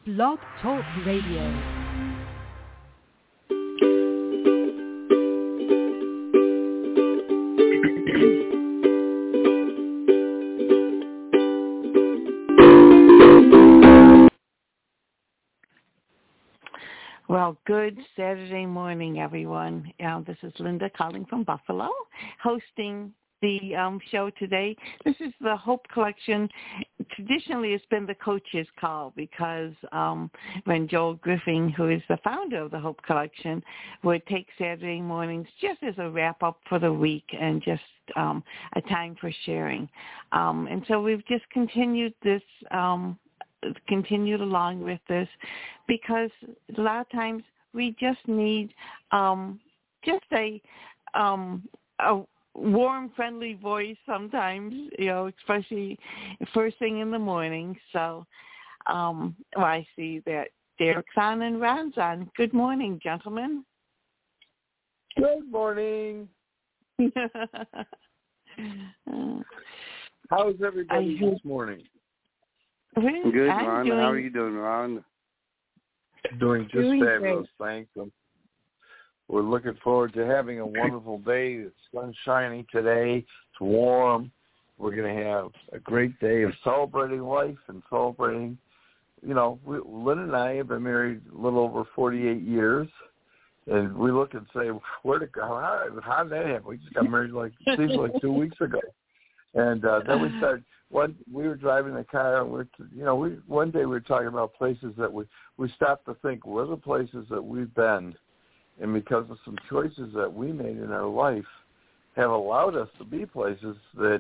Blog Talk Radio. Well, good Saturday morning, everyone. This is Linda calling from Buffalo, hosting the show today. This is the Hope Collection. Traditionally, it's been the coach's call because when Joel Griffin, who is the founder of the Hope Collection, would take Saturday mornings just as a wrap-up for the week and just a time for sharing. And so we've just continued this continued along with this because a lot of times we just need just a warm, friendly voice sometimes, especially first thing in the morning. So I see that Derek's on and Ron's on. Good morning, gentlemen. Good morning. How's everybody this morning? Good, Ron. How are you doing, Ron? Doing fabulous, thanks. We're looking forward to having a wonderful day. The sun's shining today. It's warm. We're going to have a great day of celebrating life and celebrating. Lynn and I have been married a little over 48 years, and we look and say, where to go? How did that happen? We just got married seems like 2 weeks ago. And then we started. We were driving the car, and one day we were talking about places that we stopped to think, what are the places that we've been, and because of some choices that we made in our life, have allowed us to be places that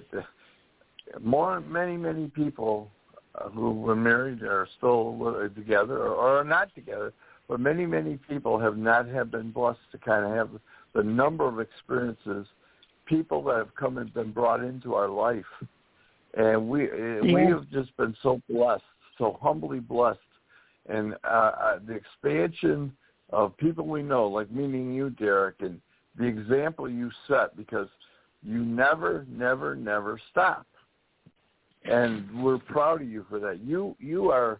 many people who were married are still together or are not together, but many people have been blessed to kind of have the number of experiences, people that have come and been brought into our life. And we have just been so blessed, so humbly blessed. And the expansion of people we know, like meeting you, Derek, and the example you set, because you never stop. And we're proud of you for that. You are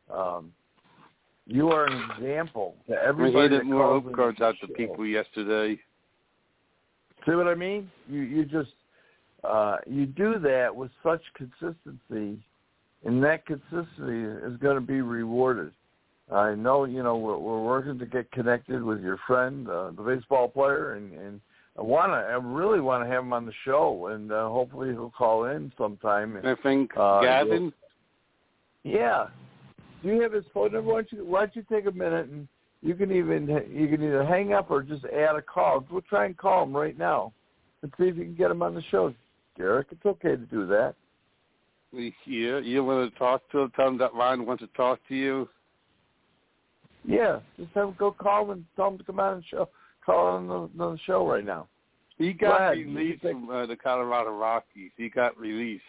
an example to everybody. We handed more hope cards out to people yesterday. See what I mean? You just... you do that with such consistency, and that consistency is going to be rewarded. I know, we're working to get connected with your friend, the baseball player, and I really want to have him on the show, and hopefully he'll call in sometime. I think Gavin? Yeah. Do you have his phone number? Why don't you take a minute, and you can either hang up or just add a call. We'll try and call him right now and see if you can get him on the show. Derek, it's okay to do that. Yeah, you want to talk to him? Tell him that Ron wants to talk to you? Yeah, just have him go call him and tell him to come on and call on the show right now. He got released from the Colorado Rockies. He got released.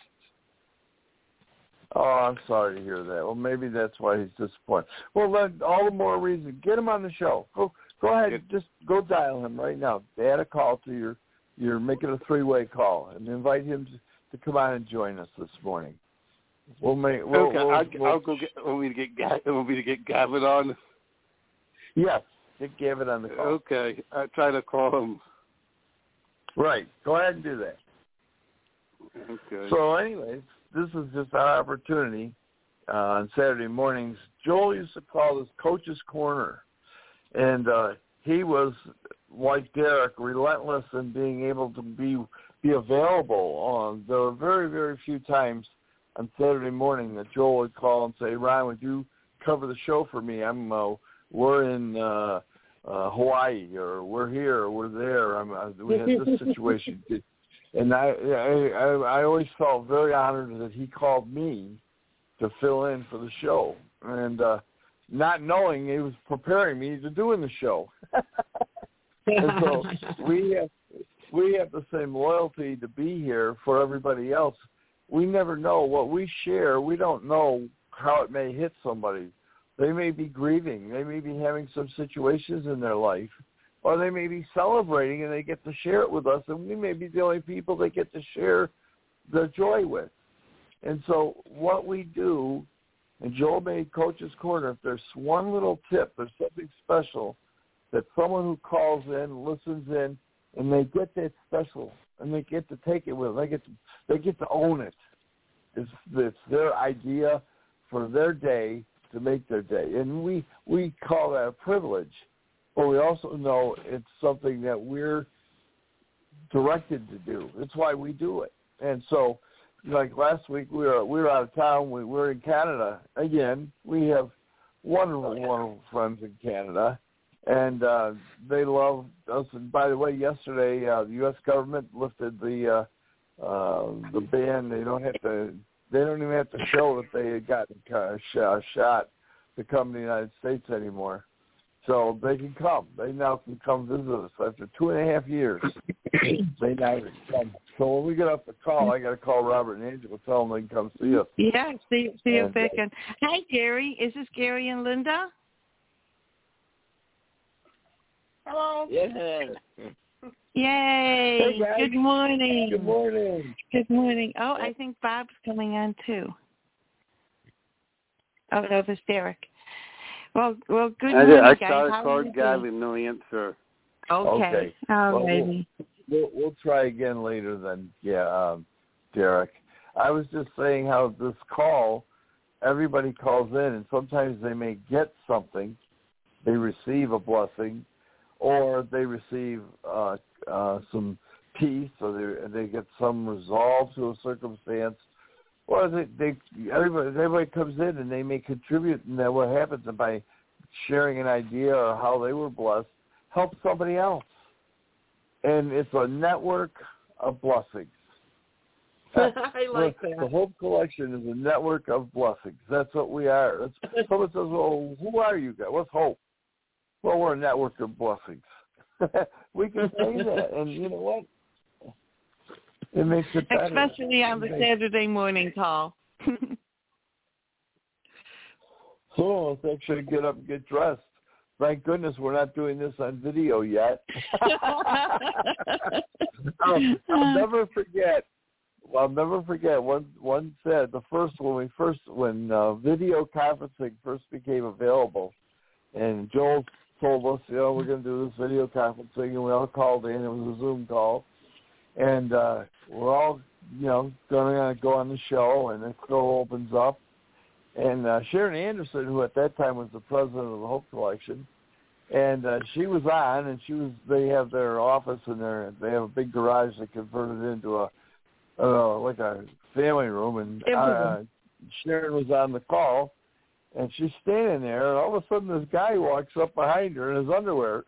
Oh, I'm sorry to hear that. Well, maybe that's why he's disappointed. Well, then all the more reason. Get him on the show. Go ahead. Just go dial him right now. Add a call to you're making a 3-way call, and invite him to come on and join us this morning. I'll go get. Want me to get Gavin on? Yes, get Gavin on the call. Okay, I try to call him. Right, go ahead and do that. Okay. So, anyways, this is just our opportunity on Saturday mornings. Joel used to call this Coach's Corner, and he was, like Derek, relentless in being able to be available. There were very, very few times on Saturday morning that Joel would call and say, Ron, would you cover the show for me? We're in Hawaii, or we're here, or we're there. We had this situation. And I always felt very honored that he called me to fill in for the show. And not knowing he was preparing me to doing the show. And so we have the same loyalty to be here for everybody else. We never know what we share. We don't know how it may hit somebody. They may be grieving. They may be having some situations in their life, or they may be celebrating and they get to share it with us, and we may be the only people they get to share the joy with. And so what we do And Joel made Coach's Corner. If there's one little tip, there's something special that someone who calls in, listens in, and they get that special, and they get to take it with them. They get to own it. It's their idea for their day to make their day. And we call that a privilege. But we also know it's something that we're directed to do. That's why we do it. And so, like last week, we were out of town. We were in Canada again. We have wonderful friends in Canada, and they love us. And by the way, yesterday the U.S. government lifted the ban. They don't even have to show that they had gotten shot to come to the United States anymore. So they can come. They now can come visit us after 2.5 years. They now can come. So when we get off the call, I got to call Robert and Angela, tell them they can come see us. Yeah, see if they can. Hi, Gary. Is this Gary and Linda? Hello. Yeah. Yay. Hey, guys. Good morning. Good morning. Good morning. Oh, I think Bob's coming on too. Oh, no, this is Derek. Well, good morning, guys. I called Gabby, no answer. Okay. All righty. We'll try again later then, Derek. I was just saying how this call, everybody calls in, and sometimes they may get something, they receive a blessing, or they receive some peace, or they get some resolve to a circumstance, or everybody comes in and they may contribute, and then what happens by sharing an idea or how they were blessed helps somebody else. And it's a network of blessings. I like that. The Hope Collection is a network of blessings. That's what we are. Someone says, well, who are you guys? What's Hope? Well, we're a network of blessings. We can say that, and you know what? It makes it better. Especially on the Saturday morning call. So let's actually get up and get dressed. Thank goodness we're not doing this on video yet. I'll never forget. One said when video conferencing first became available, and Joel told us, we're going to do this video conferencing, and we all called in. It was a Zoom call, and we're all going to go on the show, and the show opens up. And Sharon Anderson, who at that time was the president of the Hope Collection, and she was on, and they have their office and they have a big garage they converted into like a family room, and Sharon was on the call, and she's standing there, and all of a sudden this guy walks up behind her in his underwear.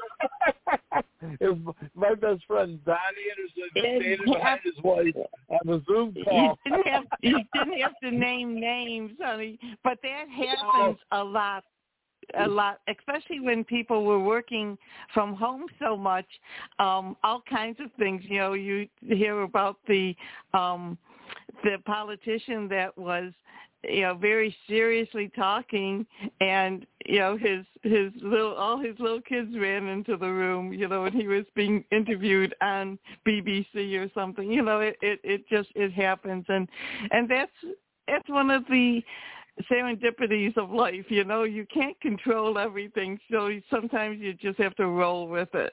It was my best friend, Don Anderson, standing behind his wife on the Zoom call. You didn't have to name names, honey, but that happens a lot, especially when people were working from home so much. All kinds of things, you hear about the politician that was very seriously talking, and all his little kids ran into the room, when he was being interviewed on BBC or something. It happens, and that's one of the serendipities of life. You can't control everything, so sometimes you just have to roll with it.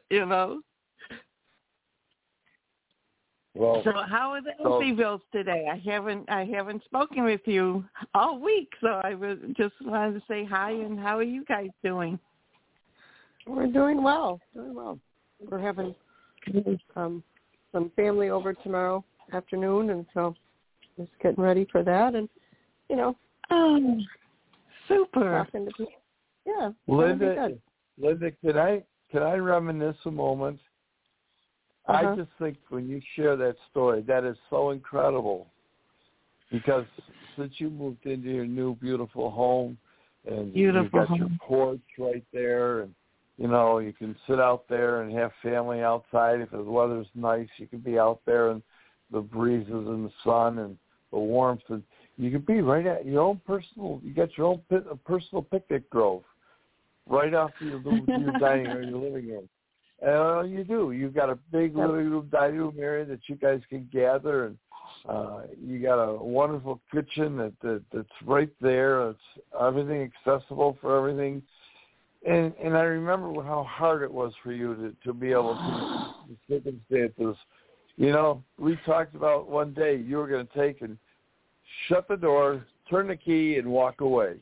Well, so how are the Elsie-Villes today? I haven't spoken with you all week, so I just wanted to say hi, and how are you guys doing? We're doing well. We're having some family over tomorrow afternoon, and so just getting ready for that, and Oh, super. talking to people. Yeah. Linda, can I reminisce a moment? I just think when you share that story, that is so incredible, because since you moved into your new beautiful home, and you've got your porch right there, and you can sit out there and have family outside. If the weather's nice, you can be out there, and the breezes and the sun and the warmth, and you can be right at your own personal. You got your own personal picnic grove right off your dining room, your living room. You do. You've got a big living room, dining room area that you guys can gather, and You got a wonderful kitchen that's right there. It's everything accessible for everything. And I remember how hard it was for you to be able to the circumstances. You know, we talked about one day you were going to take and shut the door, turn the key, and walk away.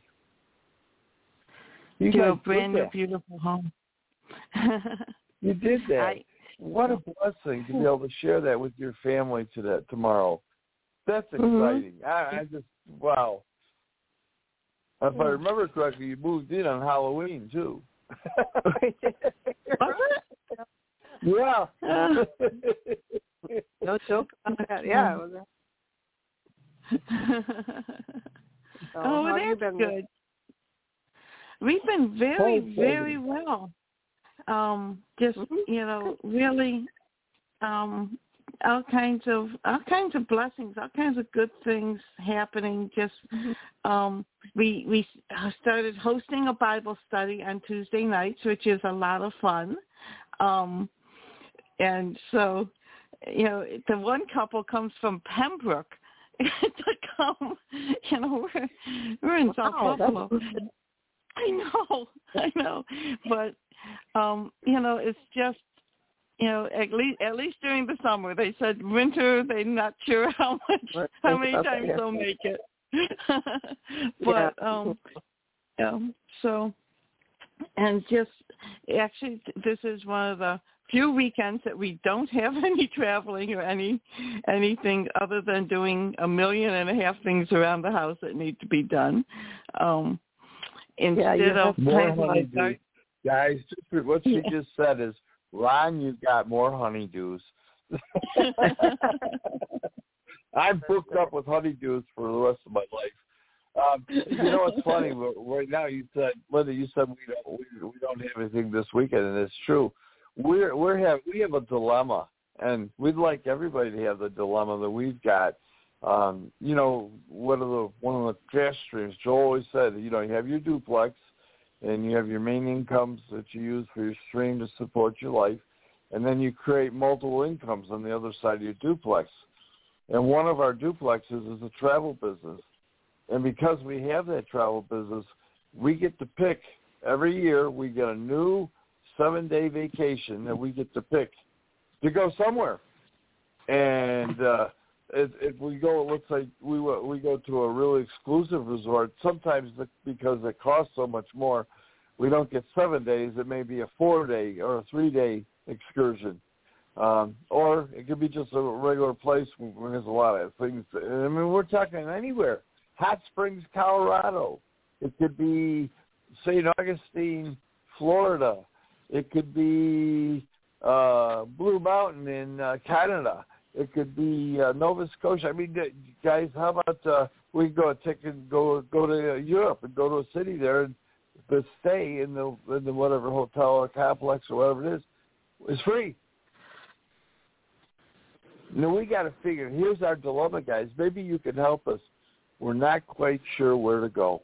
You to a brand new, beautiful home. You did that. What a blessing to be able to share that with your family tomorrow. That's exciting. I just, wow. If I remember correctly, you moved in on Halloween, too. Yeah. No joke about that. Yeah. It was that's good. We've been very, very well. Just you know, really, all kinds of blessings, all kinds of good things happening. Just we started hosting a Bible study on Tuesday nights, which is a lot of fun. And so, you know, the one couple comes from Pembroke to come. You know, we're in South Buffalo. I know, but you know, it's just, you know, at least during the summer. They said winter, they're not sure how many times they'll make it. But so, and just actually, this is one of the few weekends that we don't have any traveling or anything other than doing 1.5 million things around the house that need to be done. Instead of more honeydews. Guys, what she just said is, Ron, you've got more honeydews. I'm booked up with honeydews for the rest of my life. You know what's funny? Right now, Linda, you said we don't have anything this weekend, and it's true. We have a dilemma, and we'd like everybody to have the dilemma that we've got. You know, one of the cash streams, Joel always said, you know, you have your duplex and you have your main incomes that you use for your stream to support your life, and then you create multiple incomes on the other side of your duplex. And one of our duplexes is a travel business. And because we have that travel business, we get to pick. Every year we get a new 7-day vacation that we get to pick to go somewhere. And if we go, it looks like we go to a really exclusive resort. Sometimes because it costs so much more, we don't get 7 days. It may be a 4-day or a 3-day excursion. Or it could be just a regular place where there's a lot of things. I mean, we're talking anywhere. Hot Springs, Colorado. It could be St. Augustine, Florida. It could be Blue Mountain in Canada. It could be Nova Scotia. I mean, guys, how about we go to Europe and go to a city there and stay in the whatever hotel or complex or whatever it is. It's free. Now we got to figure. Here's our dilemma, guys. Maybe you can help us. We're not quite sure where to go.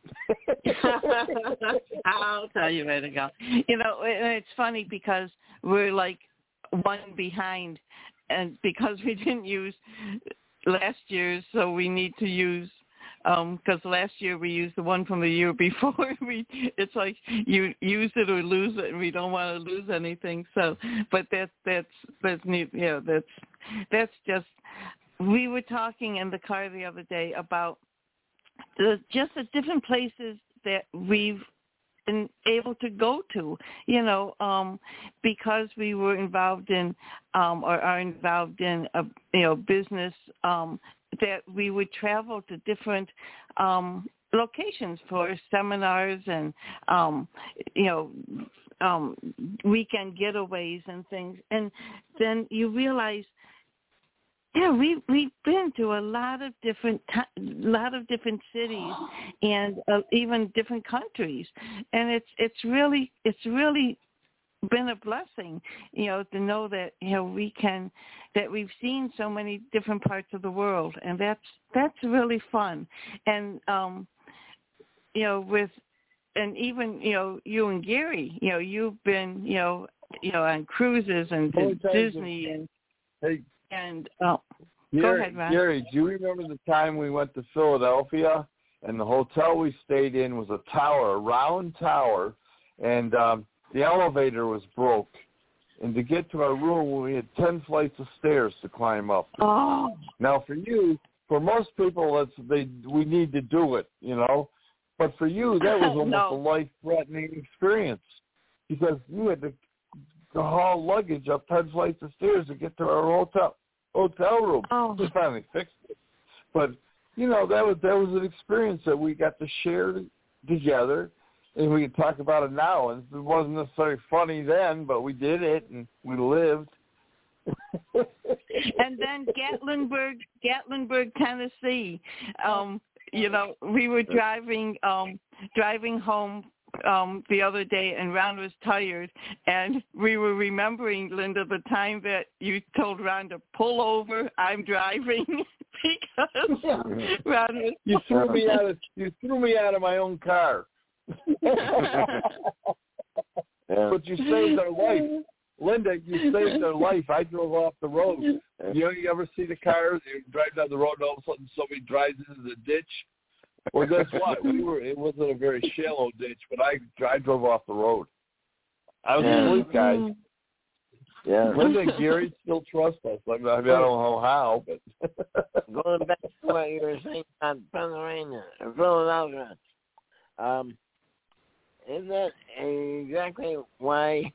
I'll tell you where to go. You know, it's funny because we're like one behind, and because we didn't use last year's, so we need to use because last year we used the one from the year before. It's like you use it or lose it, and we don't want to lose anything. So, but that's neat. You know, that's just. We were talking in the car the other day about just the different places that we've been able to go to, you know, because we were involved in or are involved in a business that we would travel to different locations for seminars and weekend getaways and things, and then you realize. Yeah, we've been to a lot of different cities and even different countries, and it's really been a blessing, you know, to know that, you know, we've seen so many different parts of the world, and that's really fun. And you know, and even, you know, you and Gary, you know, you've been, you know on cruises and Disney and. Hey. And Go ahead, Ron. Gary, do you remember the time we went to Philadelphia and the hotel we stayed in was a tower, a round tower, and the elevator was broke. And to get to our room, we had 10 flights of stairs to climb up. Oh. Now, for most people, we need to do it, you know. But for you, that was almost a life-threatening experience because you had to haul luggage up 10 flights of stairs to get to our hotel room. Oh. We finally fixed it. But, you know, that was an experience that we got to share together. And we can talk about it now. And it wasn't necessarily funny then, but we did it and we lived. And then Gatlinburg, Tennessee. You know, we were driving home the other day, and Ron was tired, and we were remembering, Linda, the time that you told Ron to pull over. I'm driving because Ron was. You threw me out of my own car. But you saved our life. Linda, you saved our life. I drove off the road. You ever see the cars? You drive down the road and all of a sudden somebody drives into the ditch? Well, guess what? It wasn't a very shallow ditch, but I drove off the road. I was asleep, guys. Yeah. Linda and Gary still trust us. I don't know how, but going back to what you were saying about Philadelphia, isn't that exactly why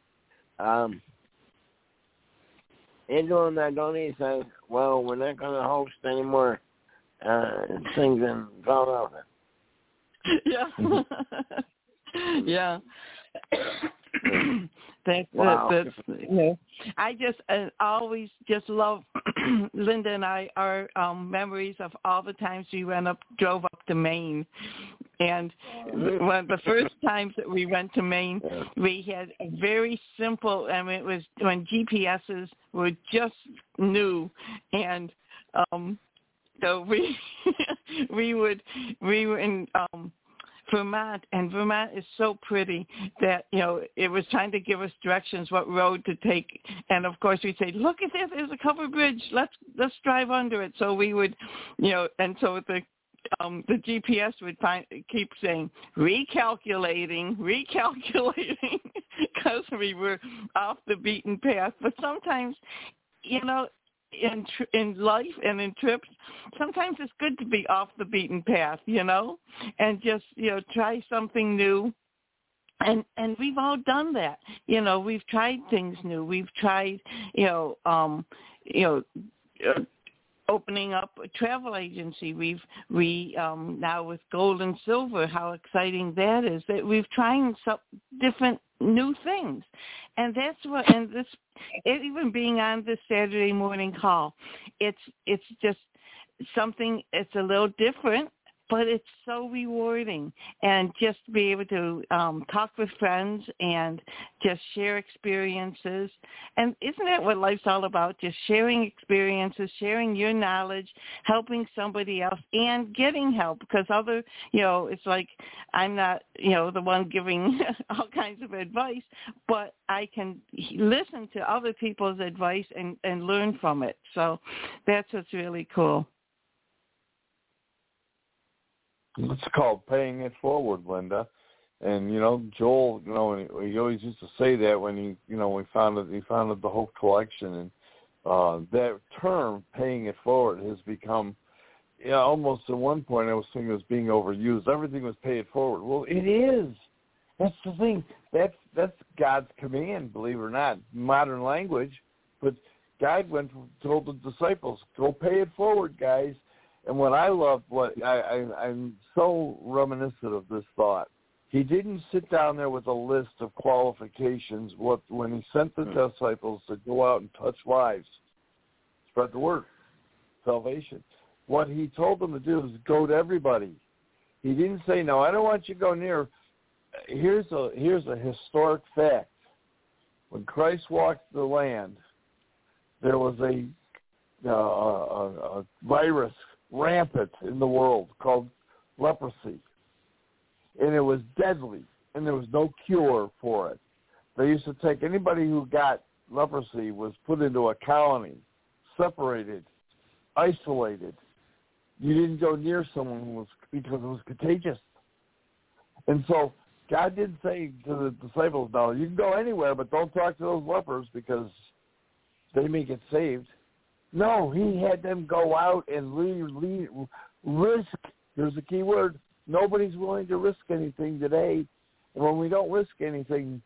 Angel and Adoni said, well, we're not going to host any more things in Philadelphia? Yeah. Yeah. That's you know, I just always just love Linda and I, our memories of all the times we drove up to Maine. And one of the first times that we went to Maine, we had a very simple, it was when GPSs were just new, and so we were in Vermont, and Vermont is so pretty that, you know, it was trying to give us directions what road to take, and of course we'd say, look at this, there's a covered bridge, let's drive under it. So we would, you know, and so the GPS would keep saying recalculating because we were off the beaten path. But sometimes, you know, in life and in trips, sometimes it's good to be off the beaten path, you know, and just, you know, try something new. And we've all done that. You know, we've tried things new. We've tried, opening up a travel agency. We now with Gold and Silver, how exciting that is, that we've tried some different new things. And that's what, and this, even being on this Saturday morning call, it's just something, it's a little different, but it's so rewarding. And just to be able to talk with friends and just share experiences. And isn't that what life's all about? Just sharing experiences, sharing your knowledge, helping somebody else, and getting help. Because it's like I'm not, the one giving all kinds of advice, but I can listen to other people's advice and learn from it. So that's what's really cool. It's called paying it forward, Linda. And, Joel, he always used to say that when he founded the Hope Collection. And that term, paying it forward, has become, almost at one point I was thinking it was being overused. Everything was pay it forward. Well, it is. That's the thing. That's God's command, believe it or not, modern language. But God told the disciples, go pay it forward, guys. And what I love, I'm so reminiscent of this thought. He didn't sit down there with a list of qualifications when he sent the disciples to go out and touch lives, spread the word, salvation. What he told them to do is go to everybody. He didn't say, no, I don't want you to go near. Here's a historic fact. When Christ walked the land, there was a virus rampant in the world called leprosy, and it was deadly, and there was no cure for it. They used to take anybody who got leprosy was put into a colony, separated, isolated. You didn't go near someone who was, because it was contagious. And so God didn't say to the disciples, no, you can go anywhere, but don't talk to those lepers because they may get saved. No, he had them go out and risk. Here's the key word. Nobody's willing to risk anything today. And when you don't risk anything,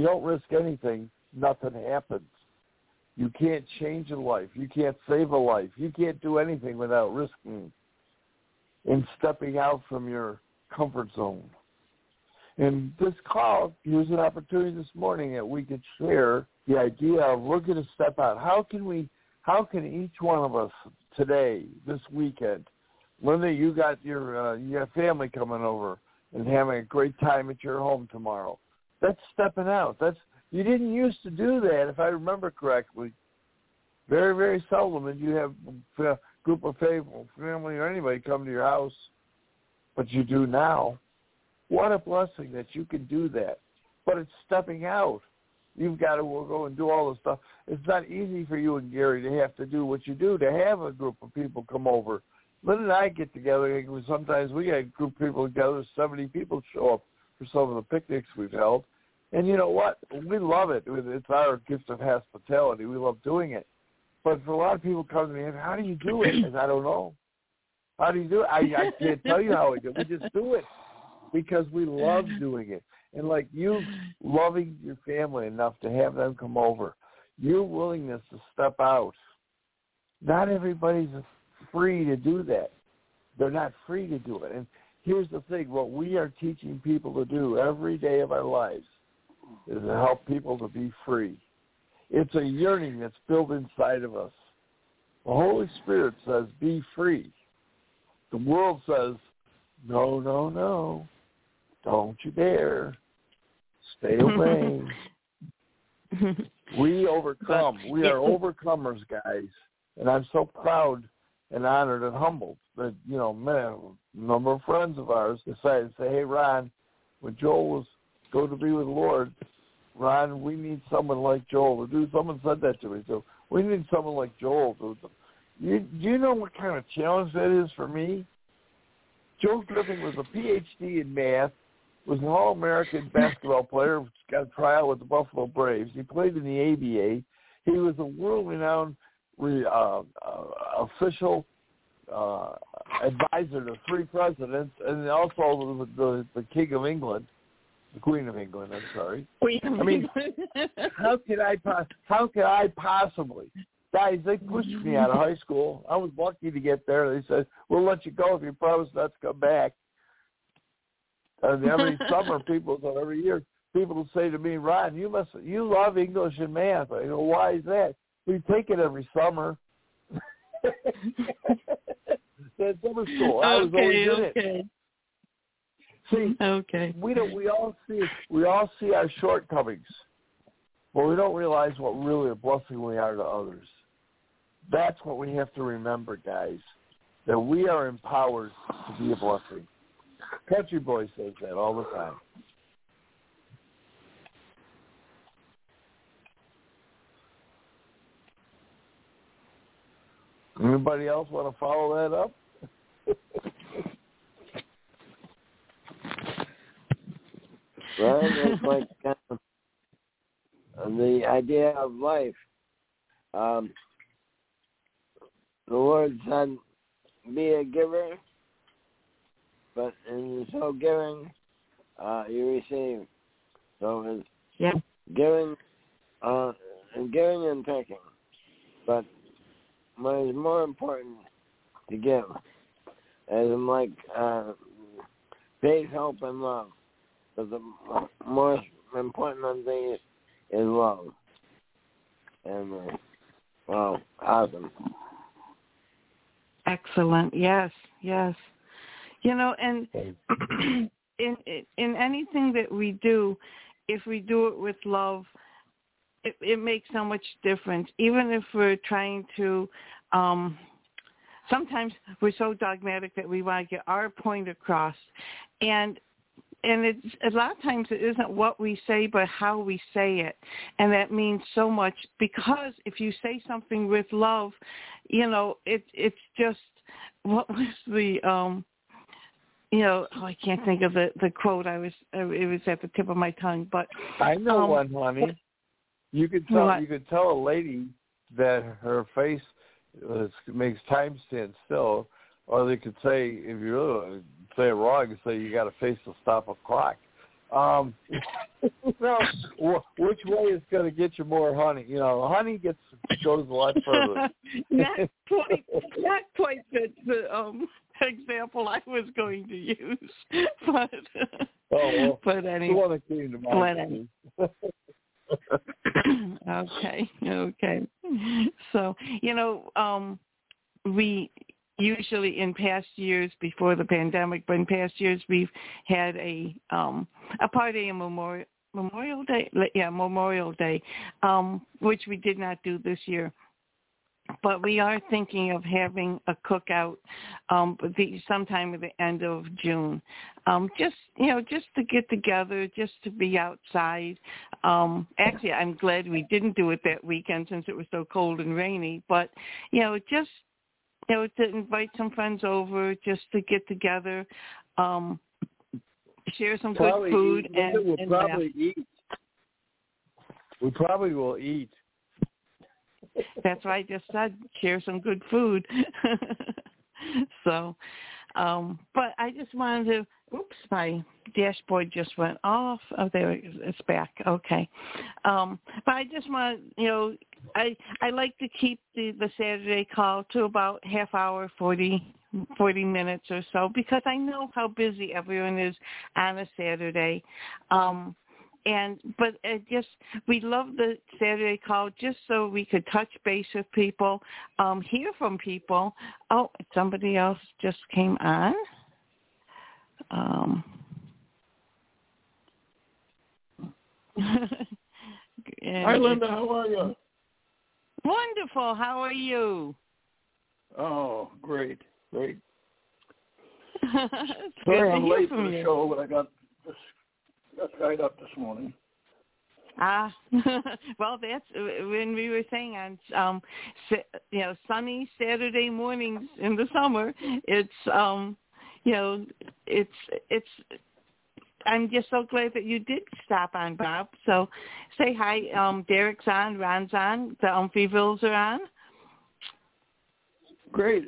nothing happens. You can't change a life. You can't save a life. You can't do anything without risking and stepping out from your comfort zone. And this call, here's an opportunity this morning that we could share the idea of we're going to step out. How can each one of us today, this weekend, Linda, you got family coming over and having a great time at your home tomorrow. That's stepping out. You didn't used to do that, if I remember correctly. Very, very seldom did you have a group of family or anybody come to your house, but you do now. What a blessing that you can do that. But it's stepping out. You've got to go and do all this stuff. It's not easy for you and Gary to have to do what you do, to have a group of people come over. Lynn and I get together. Sometimes we get a group of people together, 70 people show up for some of the picnics we've held. And you know what? We love it. It's our gift of hospitality. We love doing it. But for a lot of people come to me, how do you do it? And I don't know. How do you do it? I can't tell you how we do it. We just do it because we love doing it. And like you loving your family enough to have them come over, your willingness to step out. Not everybody's free to do that. They're not free to do it. And here's the thing. What we are teaching people to do every day of our lives is to help people to be free. It's a yearning that's built inside of us. The Holy Spirit says, be free. The world says, no, no, no. Don't you dare. Stay away. We overcome. We are overcomers, guys. And I'm so proud and honored and humbled that, a number of friends of ours decided to say, hey, Ron, when Joel was going to be with the Lord, Ron, we need someone like Joel to do. Someone said that to me. So we need someone like Joel to do. Do you know what kind of challenge that is for me? Joel Griffin was a PhD in math, was an All-American basketball player, got a tryout with the Buffalo Braves. He played in the ABA. He was a world-renowned official advisor to 3 presidents, and also the King of England, the Queen of England. I'm sorry. How could I possibly? Guys, they pushed me out of high school. I was lucky to get there. They said, "We'll let you go if you promise not to come back." And every summer, every year, people will say to me, "Ron, you love English and math." I go, "Why is that?" We take it every summer. That's summer school. I was always in it. See, we all see our shortcomings, but we don't realize what really a blessing we are to others. That's what we have to remember, guys, that we are empowered to be a blessing. Country Boy says that all the time. Anybody else want to follow that up? Well, it's like the idea of life. The Lord said, be a giver, but in so giving, you receive. So it's giving and taking. But what is more important to give is like faith, hope, and love. But the most important of these is love. And, awesome. Excellent. Yes. And in anything that we do, if we do it with love, it makes so much difference. Even if we're trying to, sometimes we're so dogmatic that we want to get our point across. And it's a lot of times it isn't what we say, but how we say it, and that means so much, because if you say something with love, it's just, what was the I can't think of the quote. It was at the tip of my tongue, but I know one, honey. You could tell a lady that her face makes time stand still, or they could say, if you really say it wrong, you say you got a face to stop a clock. Which way is going to get you more honey? Honey goes a lot further. Not quite the example I was going to use, but but anyway. The one that came to mind. Okay. So, we usually in past years, before the pandemic, but in past years we've had a party on Memorial Day, which we did not do this year. But we are thinking of having a cookout sometime at the end of June. Just to get together, just to be outside. Actually, I'm glad we didn't do it that weekend since it was so cold and rainy. But, just, to invite some friends over, just to get together, share some good food. We'll probably eat. We probably will eat. That's what I just said. Share some good food. So, but I just wanted to. Oops, my dashboard just went off. Oh, there it's back. Okay. But I just want I like to keep the Saturday call to about half hour, 40 minutes or so, because I know how busy everyone is on a Saturday. But we love the Saturday call just so we could touch base with people, hear from people. Oh, somebody else just came on. Hi, Linda. How are you? Wonderful. How are you? Oh, great. Sorry, I'm late for the show, but I got tied up this morning. Well, that's when we were saying on, sunny Saturday mornings in the summer. It's, it's. I'm just so glad that you did stop on, Bob. So, say hi. Derek's on, Ron's on, the Umphyvilles are on. Great.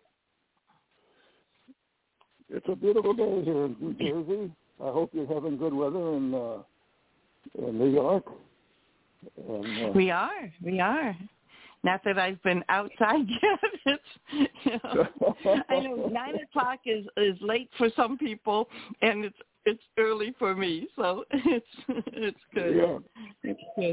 It's a beautiful day here in New Jersey. I hope you're having good weather in New York. And, We are. Not that I've been outside yet. I know 9 o'clock is late for some people, and it's early for me. So it's good. Yeah. It's good.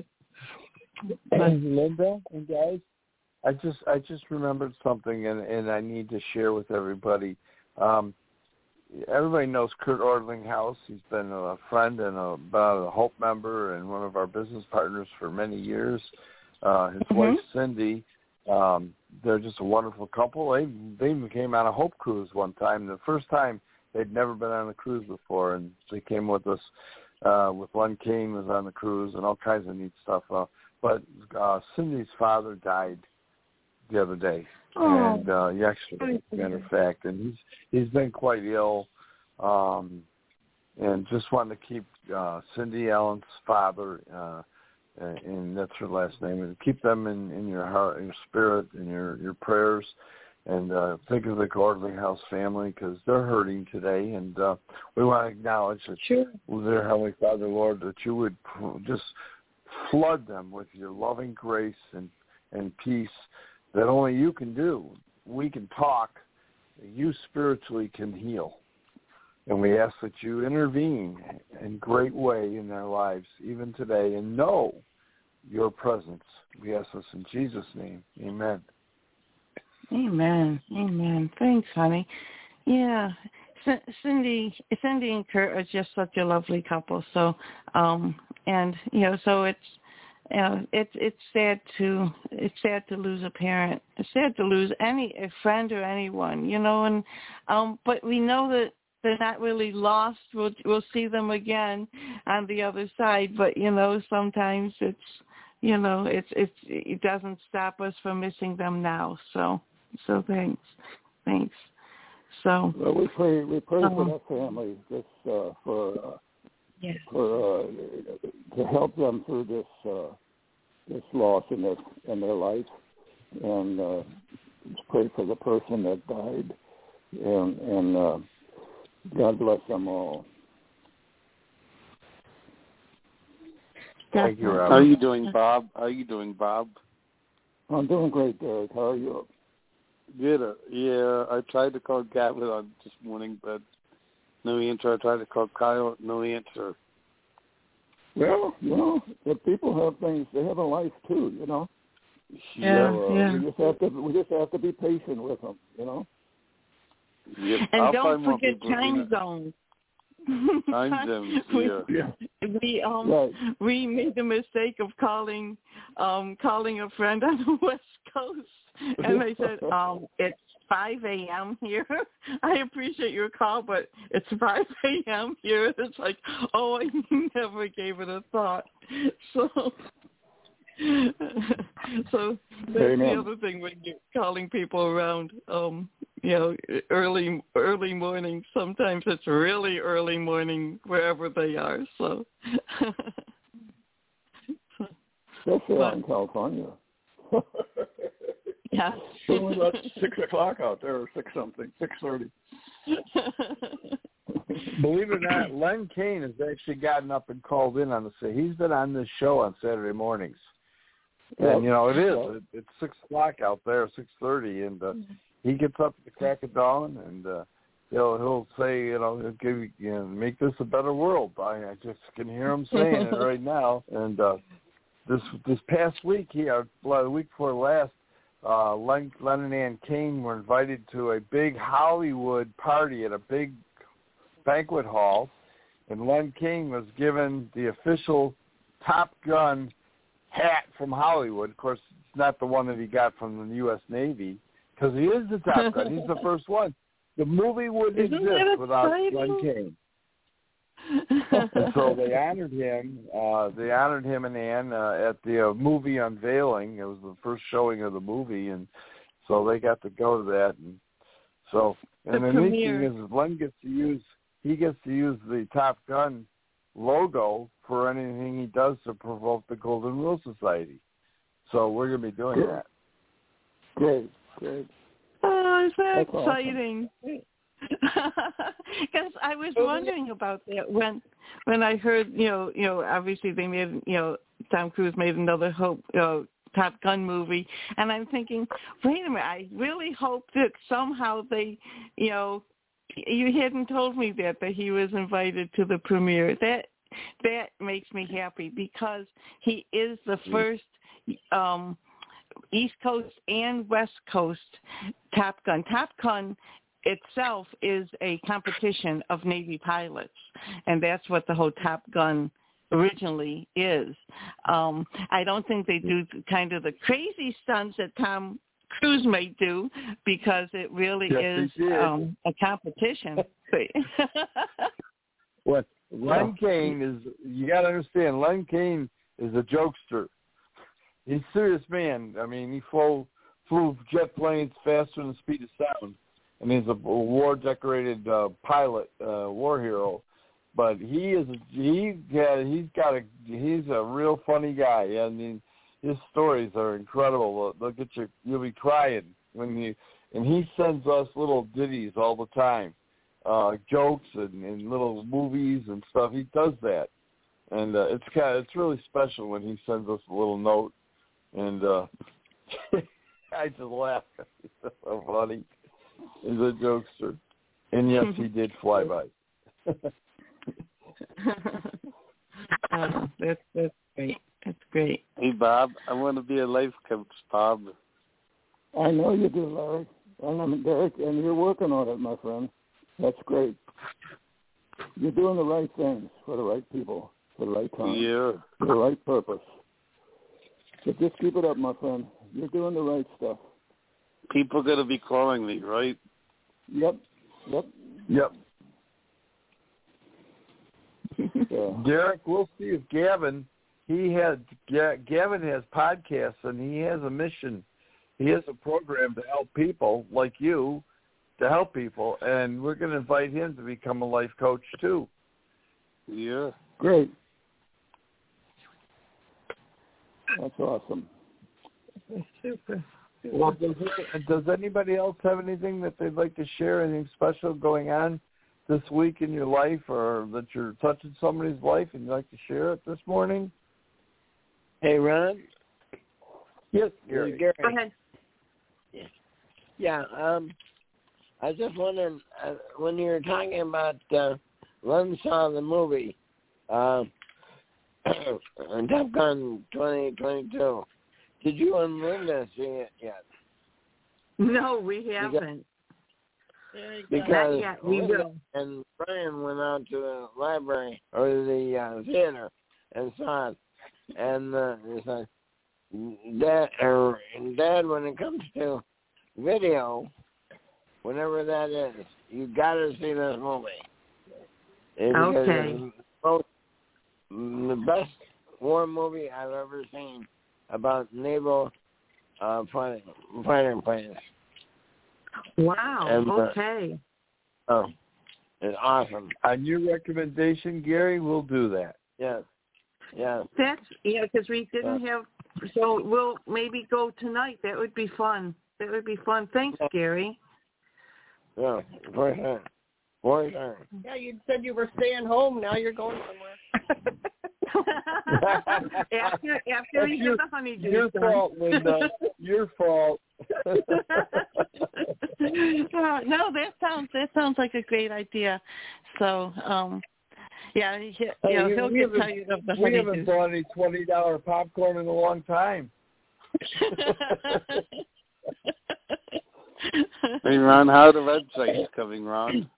Linda and guys, I just remembered something, and I need to share with everybody. Everybody knows Kurt Ordlinghouse. He's been a friend and a Hope member and one of our business partners for many years. His wife, Cindy, they're just a wonderful couple. They even came on a Hope cruise one time. The first time, they'd never been on a cruise before, and they came with us. With Len Kane was on the cruise and all kinds of neat stuff. But Cindy's father died the other day. And he actually, matter of fact, and he's been quite ill, and just wanted to keep Cindy Allen's father, and that's her last name, and keep them in your heart, in your spirit, in your prayers, and think of the Ordlinghouse family, because they're hurting today, and we want to acknowledge that, dear Heavenly Father, Lord, that you would just flood them with your loving grace and peace that only you can do. We can talk. You spiritually can heal. And we ask that you intervene in a great way in their lives, even today, and know your presence. We ask this in Jesus' name. Amen. Amen. Thanks, honey. Yeah. Cindy and Kurt are just such a lovely couple. So, so it's sad to lose a parent. It's sad to lose a friend or anyone, and but we know they're not really lost. We'll see them again on the other side. But sometimes it's it doesn't stop us from missing them now. So thanks. So we pray for that family just to help them through this loss in their life, and just pray for the person that died, and God bless them all. Thank you, Robert. How are you doing, Bob? I'm doing great, Derek. How are you? Good. Yeah, I tried to call Gatlin on this morning, but no answer. I tried to call Kyle, no answer. Well, if people have things, they have a life too, Yeah, We just have to be patient with them, Yep. And don't forget time zones. Time zones. We made the mistake of calling a friend on the West Coast, and they said it's 5 a.m. here. I appreciate your call, but it's 5 a.m. here. It's like, I never gave it a thought. So that's the other thing when you're calling people around, early morning. Sometimes it's really early morning wherever they are. So, especially out in California. Yeah. It's only about 6 o'clock out there, or 6:30. Believe it or not, Len Kane has actually gotten up and called in on the show. He's been on this show on Saturday mornings. And, it is. It's 6 o'clock out there, 6:30, and he gets up at the crack of dawn, and he'll say, he'll give make this a better world. I just can hear him saying it right now. And this past week, the week before last, Len and Ann Kane were invited to a big Hollywood party at a big banquet hall, and Len Kane was given the official Top Gun hat from Hollywood. Of course, it's not the one that he got from the U.S. Navy, because he is the Top Gun. He's the first one. The movie wouldn't exist without Len Kane. And so they honored him. They honored him and Ann at the movie unveiling. It was the first showing of the movie, and so they got to go to that. And so, and the neat thing is, Len gets to use the Top Gun logo for anything he does to promote the Golden Rule Society. So we're going to be doing that. Great. Oh, is that exciting? Because I was wondering about that when I heard, obviously they made, Tom Cruise made another Top Gun movie, and I'm thinking, wait a minute, I really hope that somehow they, you hadn't told me that he was invited to the premiere. That makes me happy, because he is the first East Coast and West Coast Top Gun. Top Gun itself is a competition of Navy pilots, and that's what the whole Top Gun originally is. I don't think they do kind of the crazy stunts that Tom Cruise may do, because it really is a competition. What Len Kane is, you got to understand, Len Kane is a jokester. He's a serious man. I mean, he flew jet planes faster than the speed of sound. I mean, he's a war-decorated pilot, war hero, but he's a real funny guy. I mean, his stories are incredible. You'll be crying and he sends us little ditties all the time, jokes and little movies and stuff. He does that, and it's really special when he sends us a little note, and I just laugh. He's so funny. He's a jokester. And yes, he did fly by. That's great. That's great. Hey, Bob, I want to be a life coach, Bob. I know you do, Larry. And Derek, and you're working on it, my friend. That's great. You're doing the right things for the right people, for the right time, for the right purpose. So just keep it up, my friend. You're doing the right stuff. People are going to be calling me, right? Yep. Derek, we'll see if Gavin has podcasts, and he has a mission. He has a program to help people like you, to help people, and we're going to invite him to become a life coach too. Yeah. Great. That's awesome. Super. Well, does anybody else have anything that they'd like to share, anything special going on this week in your life, or that you're touching somebody's life and you'd like to share it this morning? Hey, Ron? Yes, Gary. Gary. Go ahead. Yeah, I was just wondering, when you were talking about Len saw the movie, Top Gun 2022, did you and Linda see it yet? No, we haven't. Because Not yet. We will. And Brian went out to the library or the theater and saw it, and he said, Dad, when it comes to video, whenever that is, you got to see this movie. Okay. It's the best war movie I've ever seen about naval fighter planes. Wow. And, okay. It's awesome. On your recommendation, Gary, we'll do that. Yes. Yeah. That's because we didn't have. So we'll maybe go tonight. That would be fun. Thanks, Gary. Yeah, for sure. For sure. Yeah, you said you were staying home. Now you're going somewhere. after you get the honeydew. Your fault, Linda. Your fault. No, that sounds like a great idea. So, yeah, he'll get tired of the honeydew. We haven't bought any $20 popcorn in a long time. Hey, Ron, how are the websites coming, Ron?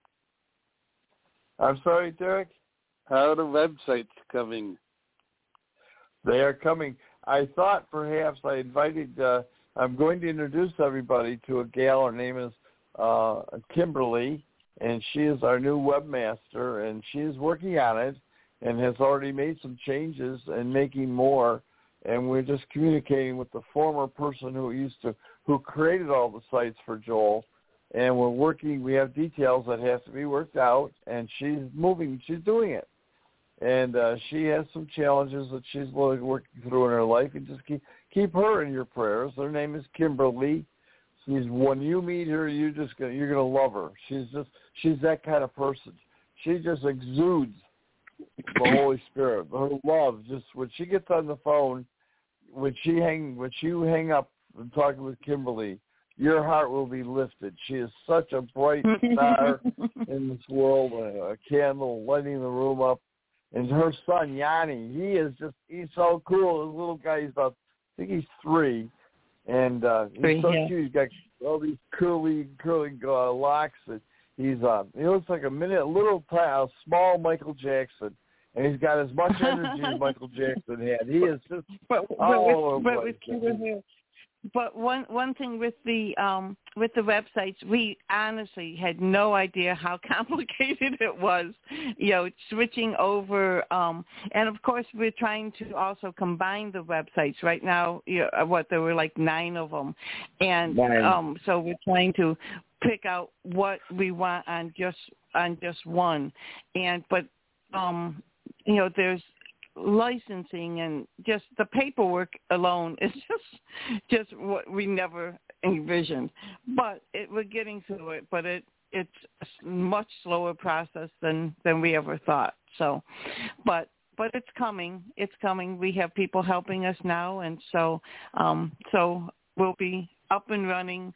I'm sorry, Derek? How are the websites coming? They are coming. I thought perhaps I invited, I'm going to introduce everybody to a gal. Her name is Kimberly, and she is our new webmaster, and she is working on it and has already made some changes and making more. And we're just communicating with the former person who created all the sites for Joel. And we're working, we have details that have to be worked out, and she's doing it. And she has some challenges that she's working through in her life, and just keep her in your prayers. Her name is Kimberly. When you meet her, you're gonna love her. She's that kind of person. She just exudes the Holy Spirit. Her love, just when she gets on the phone, when you hang up and talking with Kimberly, your heart will be lifted. She is such a bright star in this world, a candle lighting the room up. And her son, Yanni, he's so cool. This little guy, I think he's 3. And he's so cute. He's got all these curly locks. And he looks like a small Michael Jackson. And he's got as much energy as Michael Jackson had. He is just all over the place. But one thing with the websites, we honestly had no idea how complicated it was, switching over. And of course, we're trying to also combine the websites right now. There were like 9 of them, and so we're trying to pick out what we want on just one. But there's licensing and just the paperwork alone is just what we never envisioned. But we're getting through it. But it's a much slower process than we ever thought. So, but it's coming. It's coming. We have people helping us now, and so we'll be up and running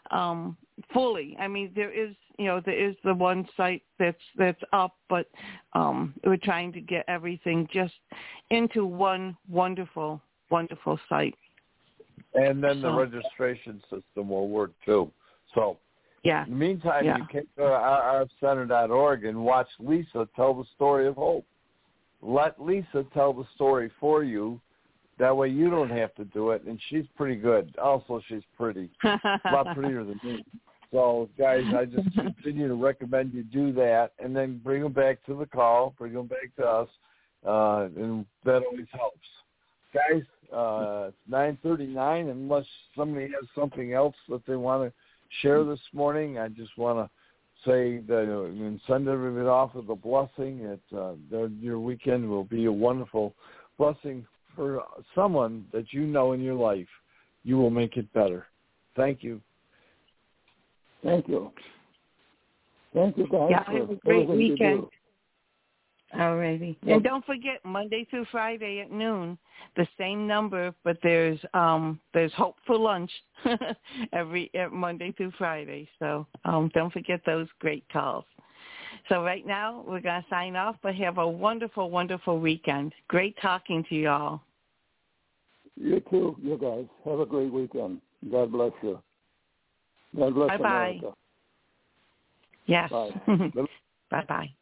fully. I mean, there is the one site that's up, but we're trying to get everything just into one wonderful, wonderful site. And then the registration system will work too. So, in the meantime, you can go to rfcenter.org and watch Lisa tell the story of hope. Let Lisa tell the story for you. That way you don't have to do it, and she's pretty good. Also, she's pretty. A lot prettier than me. So, guys, I just continue to recommend you do that, and then bring them back to the call, bring them back to us, and that always helps. Guys, it's 9:39. Unless somebody has something else that they want to share this morning, I just want to say that and send everybody off with a blessing. That your weekend will be a wonderful blessing for someone that you know in your life. You will make it better. Thank you. Thank you. Thank you, guys. Yeah, have a great weekend. All righty. And don't forget, Monday through Friday at noon, the same number, but there's Hope for Lunch every Monday through Friday. So don't forget those great calls. So right now, we're going to sign off, but have a wonderful, wonderful weekend. Great talking to you all. You too, you guys. Have a great weekend. God bless you. God bless Bye-bye. America. Yes. Bye. Bye-bye.